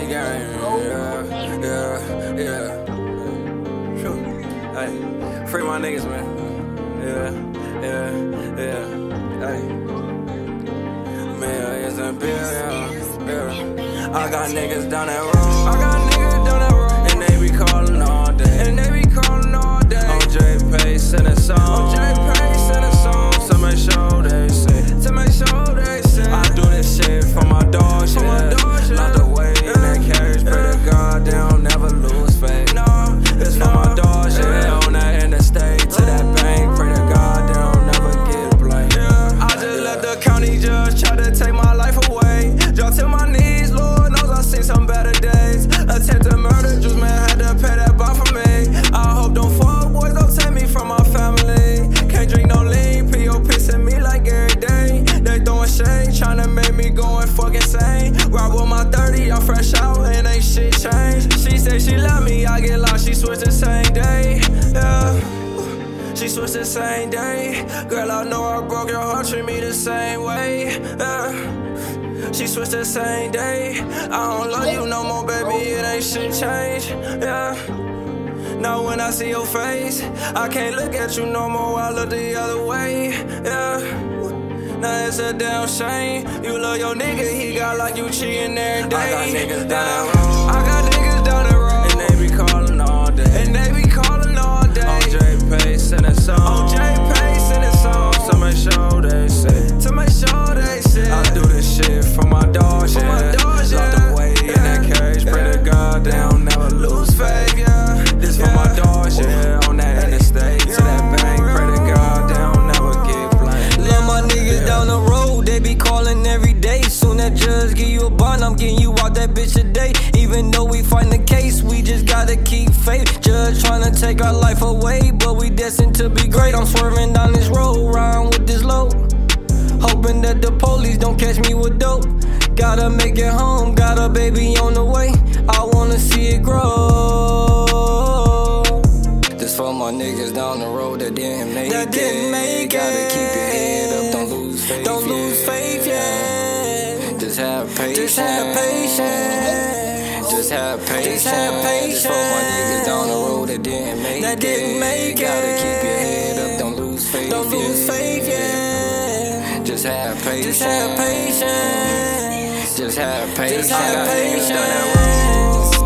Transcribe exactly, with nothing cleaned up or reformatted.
gang. Yeah, yeah, yeah. Sure. Hey, free my niggas, man. Yeah, yeah, yeah. Hey, millions and billions. Yeah. I got niggas down that road. I got niggas down that road, and they be calling all day. And they be calling all day. On J Pace and a song. On J Pace and a song. To make sure they say. To make sure they say. I do this shit for my dog shit. Not the way in that carriage. Pray to God they don't never lose faith. No, it's for my dog shit. On that interstate to that bank. Pray to God they don't never get blamed. I just let the county judge try to take my life away. Drop to my knees, Lord knows I've seen some better days. Attempted murder, juice man had to pay that bond for me. I hope don't fuck boys don't take me from my family. Can't drink no lean, P O pissing me like every day. They throwing shade, tryna make me go and fuck insane. Ride with my thirty, I'm fresh out and ain't shit changed. She say she love me, I get lost, she switch the same day. Yeah, she switch the same day. Girl, I know I broke your heart, treat me the same way. Yeah. She switched the same day. I don't love you no more, baby, it ain't shit changed. Yeah. Now when I see your face, I can't look at you no more, I look the other way. Yeah. Now it's a damn shame. You love your nigga, he got like you cheating every day. I got niggas down that road. I got niggas down the road. And they be calling all day. And they be calling all day. On J Pace and a song. On J Pace and a song. To make sure they say. To make sure they say. I do this shit for my dog shit. For my dog shit. Love the way in that carriage. Pray to God they don't never lose faith. Yeah. This for my dog shit. On that interstate to that bank. Pray to God they don't never get blamed. Love my niggas down the road. They be calling every day. Soon that judge give you a bond, I'm getting you out that bitch today. Even though we find the case, we just gotta keep faith. Judge tryna take our life away, but we destined to be great. I'm swerving down this road, riding with this load, hoping that the police don't catch me with dope. Gotta make it home, got a baby on the way. I wanna see it grow. This for my niggas down the road that didn't make that it. Didn't make gotta it. keep your head up, don't lose faith. Don't yeah. lose faith, yeah. Just have patience. Just have patience. Just have patience. Just have patience. This for my niggas down the road that didn't make that it. Didn't make gotta it. keep your head up, don't lose faith. Don't yeah. lose faith, yeah. Just have patience. Just have patience. Just have patience. Just have patience.